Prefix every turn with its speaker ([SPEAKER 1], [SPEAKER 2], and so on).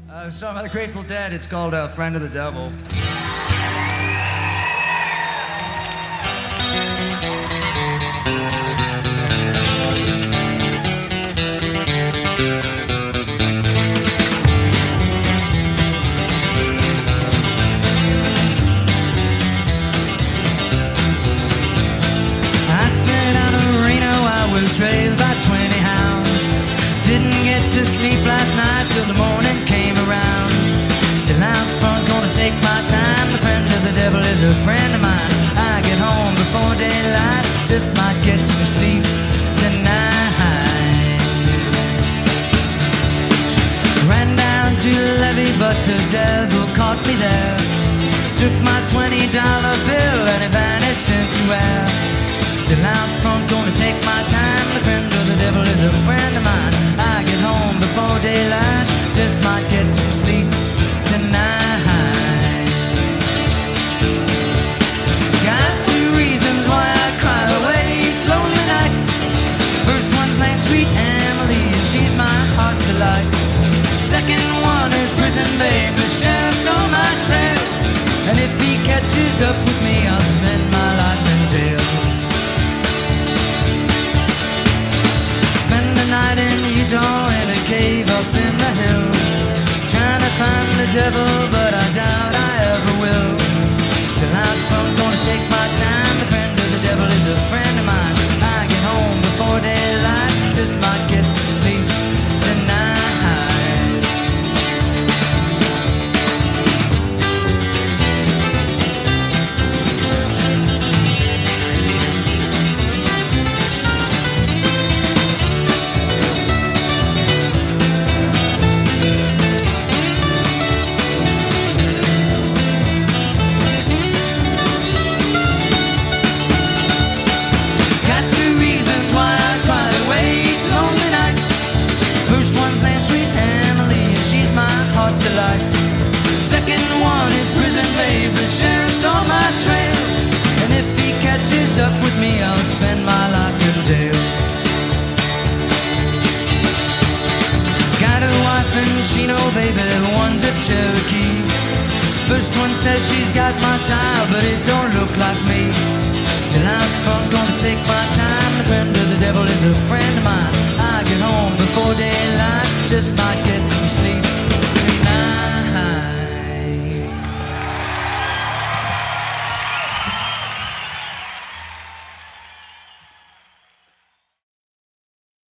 [SPEAKER 1] A song by the Grateful Dead. It's called Friend of the Devil.
[SPEAKER 2] I spent out of Reno, I was trailed by 20 hounds. Didn't get to sleep last night till the morning came around. Still out front, gonna take my time. The friend of the devil is a friend of mine. I get home before daylight, just might get some sleep tonight. Ran down to the levee, but the devil caught me there. Took my $20 bill and it vanished into air. Still out front, gonna take my time. The friend of the devil is a friend of mine. I get home before daylight, just might get some sleep tonight. Got two reasons why I cry away each lonely night. First one's named Sweet Emily, and she's my heart's delight. Second one is Prison Babe, the sheriff's on my trail. And if he catches up with me, I'll spend my life in jail. Spend the night in Utah in a cave up in the hills, trying to find the devil, but I doubt I ever will. Still out front, gonna take my time. The friend of the devil is a friend of mine. I get home before daylight, just might get some sleep tonight. Delight. Second one is Prison Babe, the sheriff's on my trail. And if he catches up with me, I'll spend my life in jail. Got a wife in Chino, baby, one's a Cherokee. First one says she's got my child, but it don't look like me. Still out front, gonna take my time. The friend of the devil is a friend of mine. I get home before daylight, just might